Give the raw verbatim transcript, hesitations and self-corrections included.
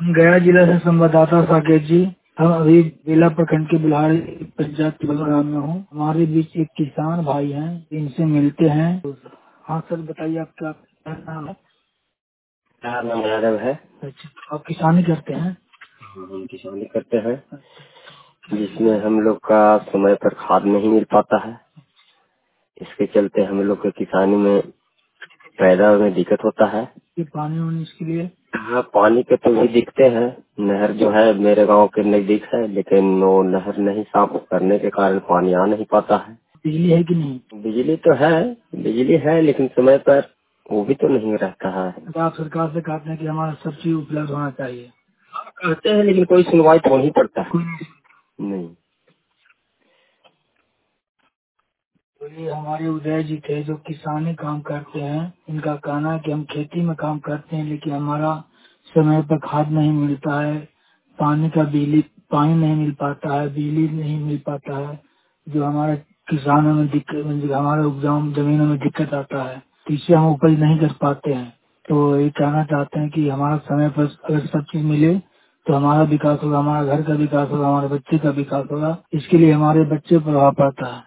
गया जिला से संवाददाता साकेत जी। हम अभी बेला प्रखंड के बिल्हारी पंचायत के बलराम में हूँ। हमारे बीच एक किसान भाई हैं, इनसे मिलते हैं। हाँ सर, बताइए आप क्या क्या नाम है? मेरा नाम यादव है। अच्छा, आप किसानी करते हैं? हम किसानी करते हैं, जिसमें हम लोग का समय पर खाद नहीं मिल पाता है। इसके चलते हम लोग के किसानी में पैदा में दिक्कत होता है। ये पानी वानी इसके लिए? हाँ, पानी के तो भी दिखते हैं। नहर जो है मेरे गांव के नजदीक है, लेकिन वो नहर नहीं साफ करने के कारण पानी आ नहीं पाता है। बिजली है कि नहीं? बिजली तो है, बिजली है, लेकिन समय पर वो भी तो नहीं रहता है। तो आप सरकार से कहते हैं कि हमारा सब चीज उपलब्ध होना चाहिए। कहते हैं, लेकिन कोई सुनवाई तो नहीं पड़ता है। कोई नहीं। नहीं। तो ये हमारे उदय जी थे जो किसानी काम करते हैं। इनका कहना है कि हम खेती में काम करते हैं, लेकिन हमारा समय पर खाद नहीं मिलता है, पानी का बिजली पानी नहीं मिल पाता है, बिजली नहीं मिल पाता है, जो हमारे किसानों में दिक्कत, हमारे उपजाऊ जमीनों में दिक्कत आता है, तो इससे हम उपज नहीं कर पाते हैं। तो ये कहना चाहते हैं कि हमारा समय पर अगर सब चीज मिले तो हमारा विकास होगा, हमारा घर का विकास होगा, हमारे बच्चे का विकास होगा। इसके लिए हमारे बच्चे पर प्रभाव पड़ता है।